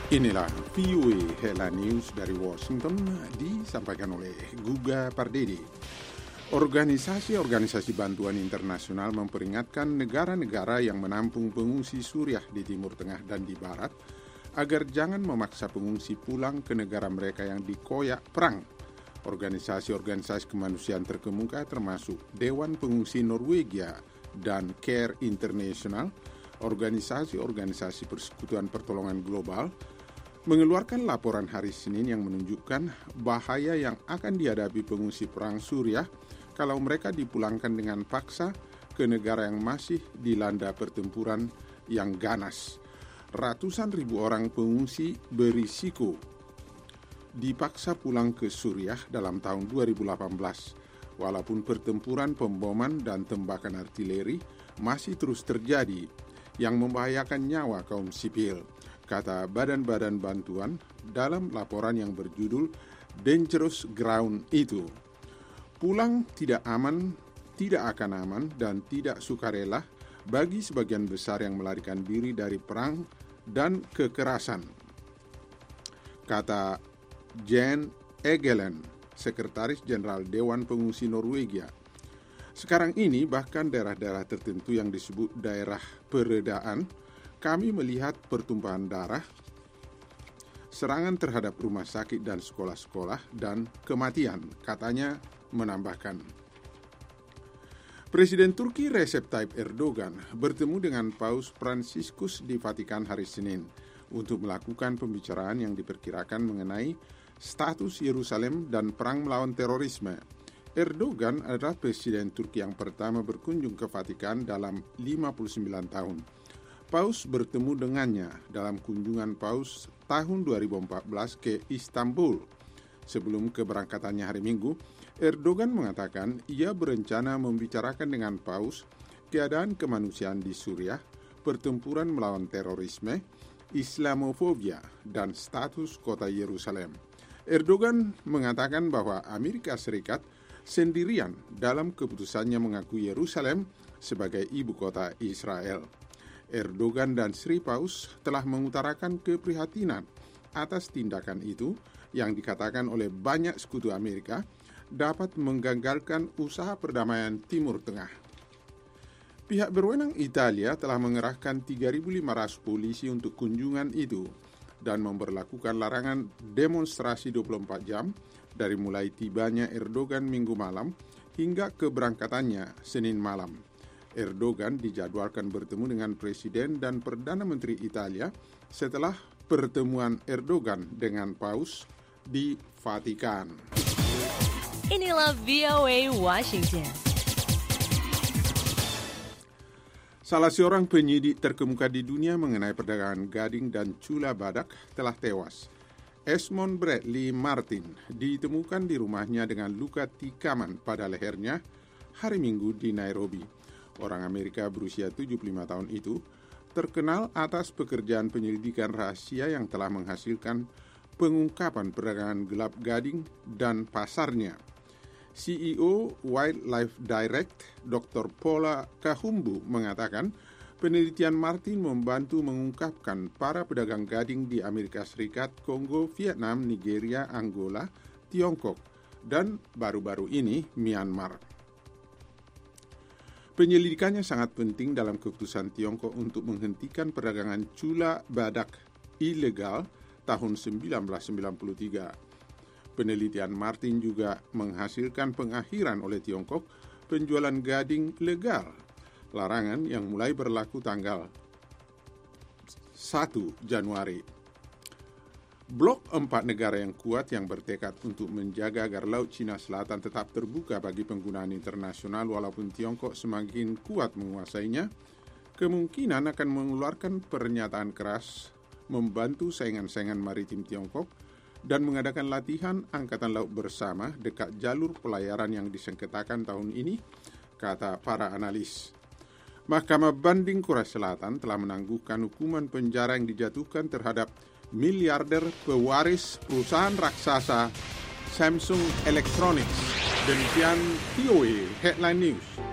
Inilah VOA Headline News dari Washington disampaikan oleh Guga Pardede. Organisasi-organisasi bantuan internasional memperingatkan negara-negara yang menampung pengungsi Suriah di Timur Tengah dan di Barat agar jangan memaksa pengungsi pulang ke negara mereka yang dikoyak perang. Organisasi-organisasi kemanusiaan terkemuka termasuk Dewan Pengungsi Norwegia dan Care International, organisasi-organisasi Persekutuan Pertolongan Global, mengeluarkan laporan hari Senin yang menunjukkan bahaya yang akan dihadapi pengungsi perang Suriah kalau mereka dipulangkan dengan paksa ke negara yang masih dilanda pertempuran yang ganas. Ratusan ribu orang pengungsi berisiko dipaksa pulang ke Suriah dalam tahun 2018, walaupun pertempuran pemboman dan tembakan artileri masih terus terjadi yang membahayakan nyawa kaum sipil, kata badan-badan bantuan dalam laporan yang berjudul Dangerous Ground itu. Pulang tidak aman, tidak akan aman, dan tidak sukarela bagi sebagian besar yang melarikan diri dari perang dan kekerasan, kata Jan Egeland, Sekretaris Jenderal Dewan Pengungsi Norwegia. Sekarang ini bahkan daerah-daerah tertentu yang disebut daerah peredaan, kami melihat pertumpahan darah, serangan terhadap rumah sakit dan sekolah-sekolah, dan kematian, katanya menambahkan. Presiden Turki Recep Tayyip Erdogan bertemu dengan Paus Fransiskus di Vatikan hari Senin untuk melakukan pembicaraan yang diperkirakan mengenai status Yerusalem dan perang melawan terorisme. Erdogan adalah presiden Turki yang pertama berkunjung ke Vatikan dalam 59 tahun. Paus bertemu dengannya dalam kunjungan Paus tahun 2014 ke Istanbul. Sebelum keberangkatannya hari Minggu, Erdogan mengatakan ia berencana membicarakan dengan Paus keadaan kemanusiaan di Suriah, pertempuran melawan terorisme, Islamofobia, dan status kota Yerusalem. Erdogan mengatakan bahwa Amerika Serikat sendirian dalam keputusannya mengakui Yerusalem sebagai ibu kota Israel. Erdogan dan Sri Paus telah mengutarakan keprihatinan atas tindakan itu yang dikatakan oleh banyak sekutu Amerika dapat menggagalkan usaha perdamaian Timur Tengah. Pihak berwenang Italia telah mengerahkan 3.500 polisi untuk kunjungan itu dan memberlakukan larangan demonstrasi 24 jam dari mulai tibanya Erdogan Minggu malam hingga keberangkatannya Senin malam. Erdogan dijadwalkan bertemu dengan Presiden dan Perdana Menteri Italia setelah pertemuan Erdogan dengan Paus di Vatikan. Inilah VOA Washington. Salah seorang penyidik terkemuka di dunia mengenai perdagangan gading dan cula badak telah tewas. Esmond Bradley Martin ditemukan di rumahnya dengan luka tikaman pada lehernya hari Minggu di Nairobi. Orang Amerika berusia 75 tahun itu terkenal atas pekerjaan penyelidikan rahasia yang telah menghasilkan pengungkapan perdagangan gelap gading dan pasarnya. CEO Wildlife Direct, Dr. Paula Kahumbu, mengatakan penelitian Martin membantu mengungkapkan para pedagang gading di Amerika Serikat, Kongo, Vietnam, Nigeria, Angola, Tiongkok, dan baru-baru ini Myanmar. Penyelidikannya sangat penting dalam keputusan Tiongkok untuk menghentikan perdagangan cula badak ilegal tahun 1993. Penelitian Martin juga menghasilkan pengakhiran oleh Tiongkok penjualan gading legal, larangan yang mulai berlaku tanggal 1 Januari. Blok 4 negara yang kuat yang bertekad untuk menjaga agar Laut Cina Selatan tetap terbuka bagi penggunaan internasional walaupun Tiongkok semakin kuat menguasainya, kemungkinan akan mengeluarkan pernyataan keras membantu saingan-saingan maritim Tiongkok dan mengadakan latihan angkatan laut bersama dekat jalur pelayaran yang disengketakan tahun ini, kata para analis. Mahkamah Banding Korea Selatan telah menangguhkan hukuman penjara yang dijatuhkan terhadap miliarder pewaris perusahaan raksasa Samsung Electronics. Demikian VOA Headline News.